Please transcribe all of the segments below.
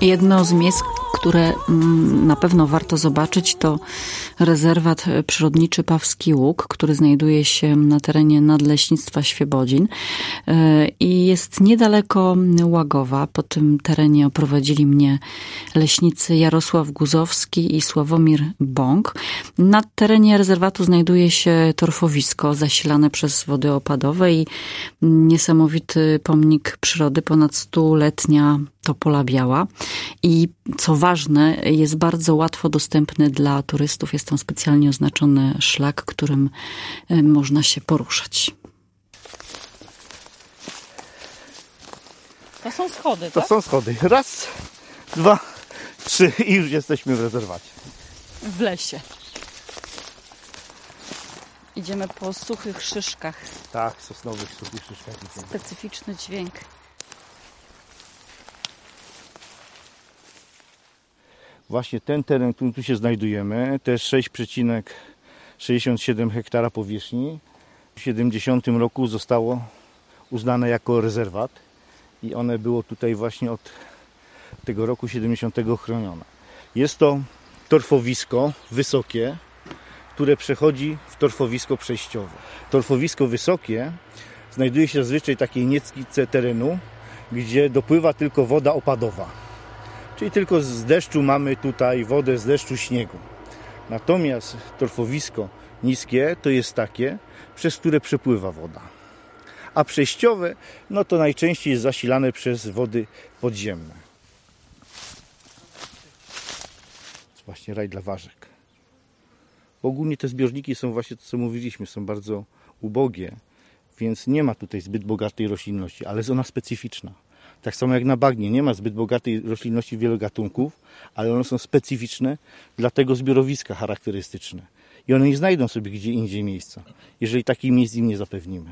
Jedno z miejsc, które na pewno warto zobaczyć, to rezerwat przyrodniczy Pawski Łuk, który znajduje się na terenie Nadleśnictwa Świebodzin i jest niedaleko Łagowa. Po tym terenie oprowadzili mnie leśnicy Jarosław Guzowski i Sławomir Bąk. Na terenie rezerwatu znajduje się torfowisko zasilane przez wody opadowe i niesamowity pomnik przyrody, ponad 100-letnia topola biała. I co ważne, jest bardzo łatwo dostępny dla turystów. Jest tam specjalnie oznaczony szlak, którym można się poruszać. To są schody, tak? To są schody. Raz, dwa, trzy i już jesteśmy w rezerwacie. W lesie. Idziemy po suchych szyszkach. Tak, sosnowych suchych szyszkach. Specyficzny dźwięk. Właśnie ten teren, w którym tu się znajdujemy, to jest 6,67 hektara powierzchni. W 70 roku zostało uznane jako rezerwat i one było tutaj właśnie od tego roku 70 chronione. Jest to torfowisko wysokie, które przechodzi w torfowisko przejściowe. Torfowisko wysokie znajduje się zazwyczaj w takiej nieckice terenu, gdzie dopływa tylko woda opadowa. Czyli tylko z deszczu mamy tutaj wodę z deszczu, śniegu. Natomiast torfowisko niskie to jest takie, przez które przepływa woda. A przejściowe, no to najczęściej jest zasilane przez wody podziemne. To jest właśnie raj dla ważek. Ogólnie te zbiorniki są właśnie to, co mówiliśmy, są bardzo ubogie, więc nie ma tutaj zbyt bogatej roślinności, ale jest ona specyficzna. Tak samo jak na bagnie, nie ma zbyt bogatej roślinności wielu gatunków, ale one są specyficzne dla tego zbiorowiska charakterystyczne. I one nie znajdą sobie gdzie indziej miejsca, jeżeli takich miejsc im nie zapewnimy.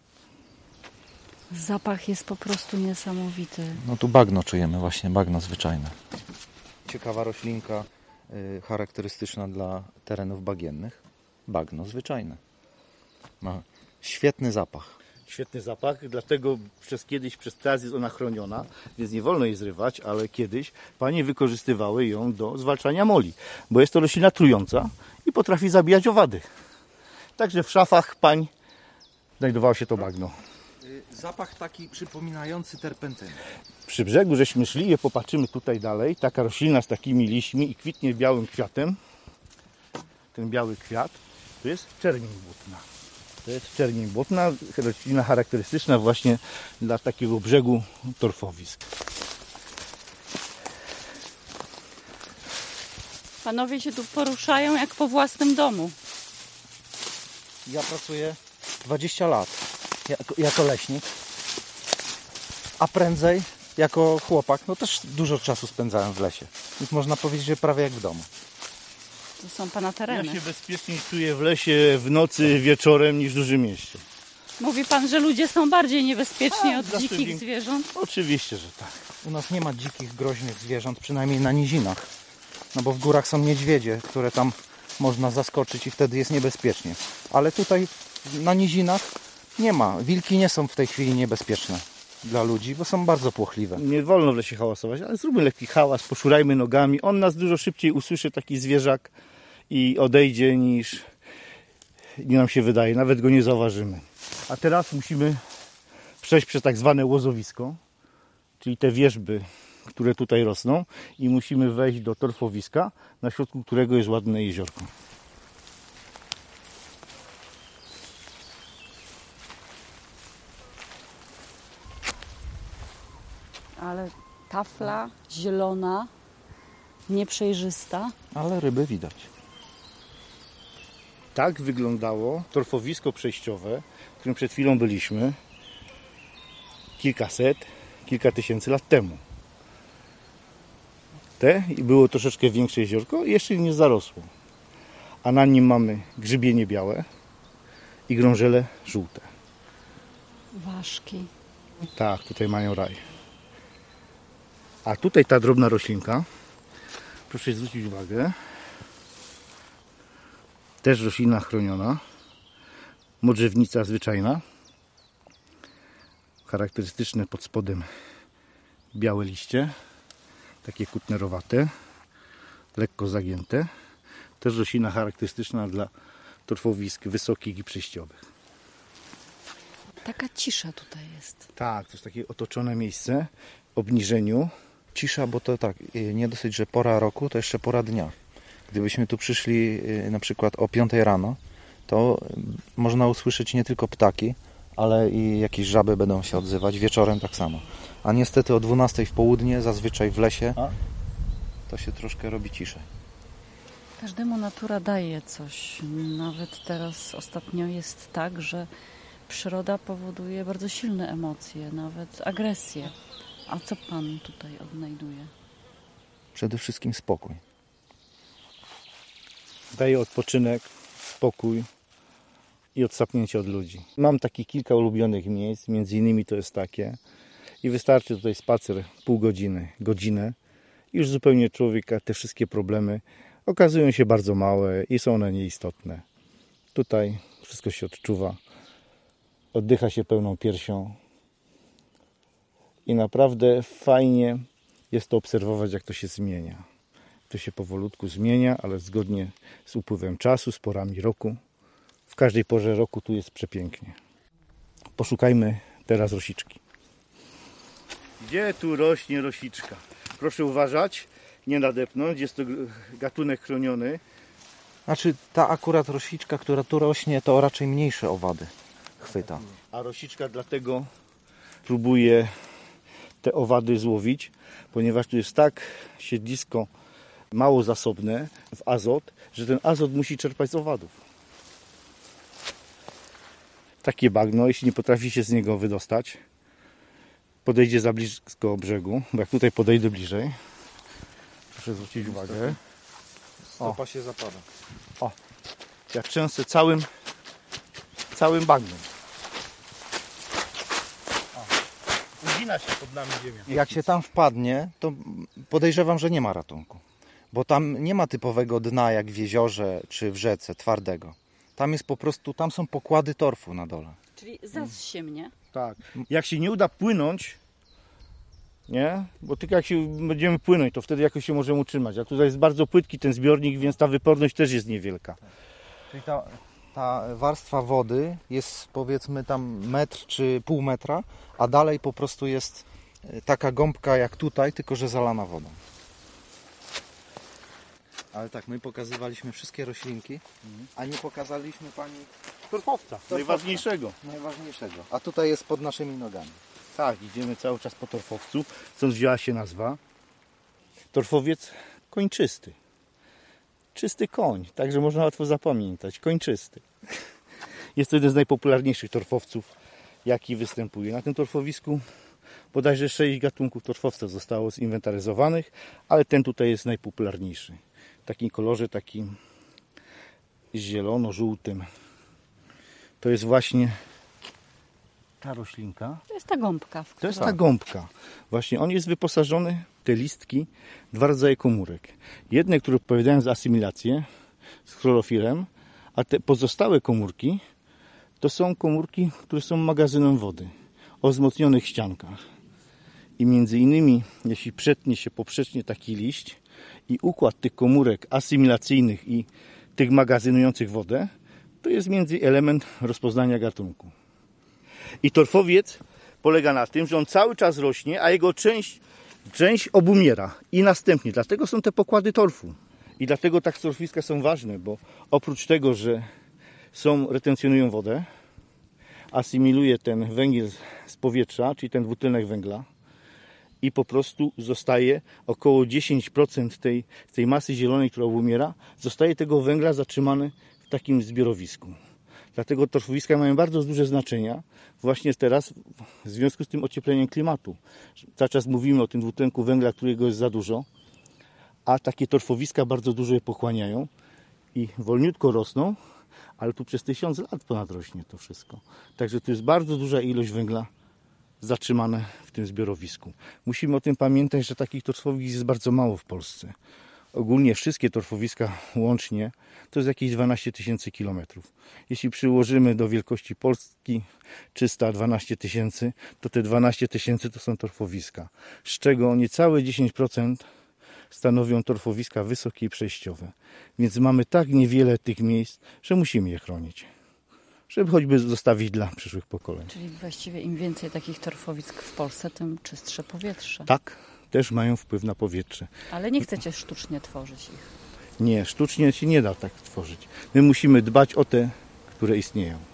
Zapach jest po prostu niesamowity. No tu bagno czujemy, właśnie bagno zwyczajne. Ciekawa roślinka charakterystyczna dla terenów bagiennych. Bagno zwyczajne. Ma świetny zapach. Świetny zapach, dlatego teraz jest ona chroniona, więc nie wolno jej zrywać, ale kiedyś panie wykorzystywały ją do zwalczania moli, bo jest to roślina trująca i potrafi zabijać owady. Także w szafach pań znajdowało się to bagno. Zapach taki przypominający terpentynę. Przy brzegu żeśmy szli i popatrzymy tutaj dalej, taka roślina z takimi liśćmi i kwitnie białym kwiatem. Ten biały kwiat to jest czerwień błotna. To jest czerwień błotna, roślina charakterystyczna właśnie dla takiego brzegu torfowisk. Panowie się tu poruszają jak po własnym domu. Ja pracuję 20 lat jako leśnik, a prędzej jako chłopak, no też dużo czasu spędzałem w lesie. Więc można powiedzieć, że prawie jak w domu. To są pana tereny. Ja się bezpieczniej czuję w lesie w nocy, wieczorem niż w dużym mieście. Mówi pan, że ludzie są bardziej niebezpieczni od dzikich zwierząt? Oczywiście, że tak. U nas nie ma dzikich, groźnych zwierząt, przynajmniej na nizinach. No bo w górach są niedźwiedzie, które tam można zaskoczyć i wtedy jest niebezpiecznie. Ale tutaj na nizinach nie ma. Wilki nie są w tej chwili niebezpieczne dla ludzi, bo są bardzo płochliwe. Nie wolno w lesie hałasować, ale zróbmy lekki hałas, poszurajmy nogami. On nas dużo szybciej usłyszy, taki zwierzak, i odejdzie niż nam się wydaje. Nawet go nie zauważymy. A teraz musimy przejść przez tak zwane łozowisko, czyli te wierzby, które tutaj rosną, i musimy wejść do torfowiska, na środku którego jest ładne jeziorko. Ale tafla zielona, nieprzejrzysta. Ale ryby widać. Tak wyglądało torfowisko przejściowe, w którym przed chwilą byliśmy kilka tysięcy lat temu. Było troszeczkę większe jeziorko i jeszcze nie zarosło. A na nim mamy grzybienie białe i grążele żółte. Ważki. Tak, tutaj mają raj. A tutaj ta drobna roślinka, proszę zwrócić uwagę, też roślina chroniona, modrzewnica zwyczajna, charakterystyczne pod spodem białe liście, takie kutnerowate, lekko zagięte. Też roślina charakterystyczna dla torfowisk wysokich i przejściowych. Taka cisza tutaj jest. Tak, to jest takie otoczone miejsce w obniżeniu. Cisza, bo to tak, nie dosyć, że pora roku, to jeszcze pora dnia. Gdybyśmy tu przyszli na przykład o 5 rano, to można usłyszeć nie tylko ptaki, ale i jakieś żaby będą się odzywać, wieczorem tak samo. A niestety o 12 w południe, zazwyczaj w lesie, to się troszkę robi ciszej. Każdemu natura daje coś. Nawet teraz ostatnio jest tak, że przyroda powoduje bardzo silne emocje, nawet agresję. A co pan tutaj odnajduje? Przede wszystkim spokój. Daje odpoczynek, spokój i odsapnięcie od ludzi. Mam takich kilka ulubionych miejsc, między innymi to jest takie. I wystarczy tutaj spacer pół godziny, godzinę. I już zupełnie człowieka te wszystkie problemy okazują się bardzo małe i są one nieistotne. Tutaj wszystko się odczuwa. Oddycha się pełną piersią. I naprawdę fajnie jest to obserwować, jak to się zmienia. To się powolutku zmienia, ale zgodnie z upływem czasu, z porami roku. W każdej porze roku tu jest przepięknie. Poszukajmy teraz rosiczki. Gdzie tu rośnie rosiczka? Proszę uważać, nie nadepnąć. Jest to gatunek chroniony. Znaczy ta akurat rosiczka, która tu rośnie, to raczej mniejsze owady chwyta. A rosiczka dlatego próbuje te owady złowić, ponieważ tu jest tak siedlisko mało zasobne w azot, że ten azot musi czerpać z owadów. Takie bagno, jeśli nie potrafi się z niego wydostać, podejdzie za blisko brzegu, bo jak tutaj podejdę bliżej, proszę zwrócić uwagę, Stopa się zapada. jak trzęsę całym bagnem. Ugina się pod nami ziemia. Jak się tam wpadnie, to podejrzewam, że nie ma ratunku. Bo tam nie ma typowego dna jak w jeziorze czy w rzece, twardego. Tam jest po prostu, tam są pokłady torfu na dole. Czyli zas się mnie. Tak. Jak się nie uda płynąć, nie? Bo tylko jak się będziemy płynąć, to wtedy jakoś się możemy utrzymać. A tutaj jest bardzo płytki ten zbiornik, więc ta wyporność też jest niewielka. Czyli ta warstwa wody jest powiedzmy tam metr czy pół metra, a dalej po prostu jest taka gąbka jak tutaj, tylko że zalana wodą. Ale tak, my pokazywaliśmy wszystkie roślinki, a nie pokazaliśmy pani Torfowca, najważniejszego. najważniejszego. A tutaj jest pod naszymi nogami. Tak, idziemy cały czas po torfowcu, stąd wzięła się nazwa. Torfowiec kończysty. Czysty koń, także można łatwo zapamiętać. Kończysty. Jest to jeden z najpopularniejszych torfowców, jaki występuje. Na tym torfowisku bodajże 6 gatunków torfowca zostało zinwentaryzowanych, ale ten tutaj jest najpopularniejszy. W takim kolorze, takim zielono-żółtym. To jest właśnie ta roślinka. To jest ta gąbka. To jest ta gąbka. Właśnie on jest wyposażony w te listki, 2 rodzaje komórek. Jedne, które odpowiadają za asymilację z chlorofilem, a te pozostałe komórki to są komórki, które są magazynem wody o wzmocnionych ściankach. I między innymi, jeśli przetnie się poprzecznie taki liść i układ tych komórek asymilacyjnych i tych magazynujących wodę, to jest między element rozpoznania gatunku. I torfowiec polega na tym, że on cały czas rośnie, a jego część obumiera i następnie. Dlatego są te pokłady torfu. I dlatego tak torfowiska są ważne, bo oprócz tego, że retencjonują wodę, asymiluje ten węgiel z powietrza, czyli ten dwutlenek węgla i po prostu zostaje około 10% tej masy zielonej, która obumiera, zostaje tego węgla zatrzymane w takim zbiorowisku. Dlatego torfowiska mają bardzo duże znaczenie właśnie teraz w związku z tym ociepleniem klimatu. Cały czas mówimy o tym dwutlenku węgla, którego jest za dużo, a takie torfowiska bardzo dużo je pochłaniają i wolniutko rosną, ale tu przez 1000 lat ponad rośnie to wszystko. Także tu jest bardzo duża ilość węgla zatrzymane w tym zbiorowisku. Musimy o tym pamiętać, że takich torfowisk jest bardzo mało w Polsce. Ogólnie wszystkie torfowiska łącznie to jest jakieś 12 000 kilometrów. Jeśli przyłożymy do wielkości Polski 312 000, to te 12 000 to są torfowiska, z czego niecałe 10% stanowią torfowiska wysokie i przejściowe. Więc mamy tak niewiele tych miejsc, że musimy je chronić. Żeby choćby zostawić dla przyszłych pokoleń. Czyli właściwie im więcej takich torfowisk w Polsce, tym czystsze powietrze. Tak, też mają wpływ na powietrze. Ale nie chcecie sztucznie tworzyć ich. Nie, sztucznie się nie da tak tworzyć. My musimy dbać o te, które istnieją.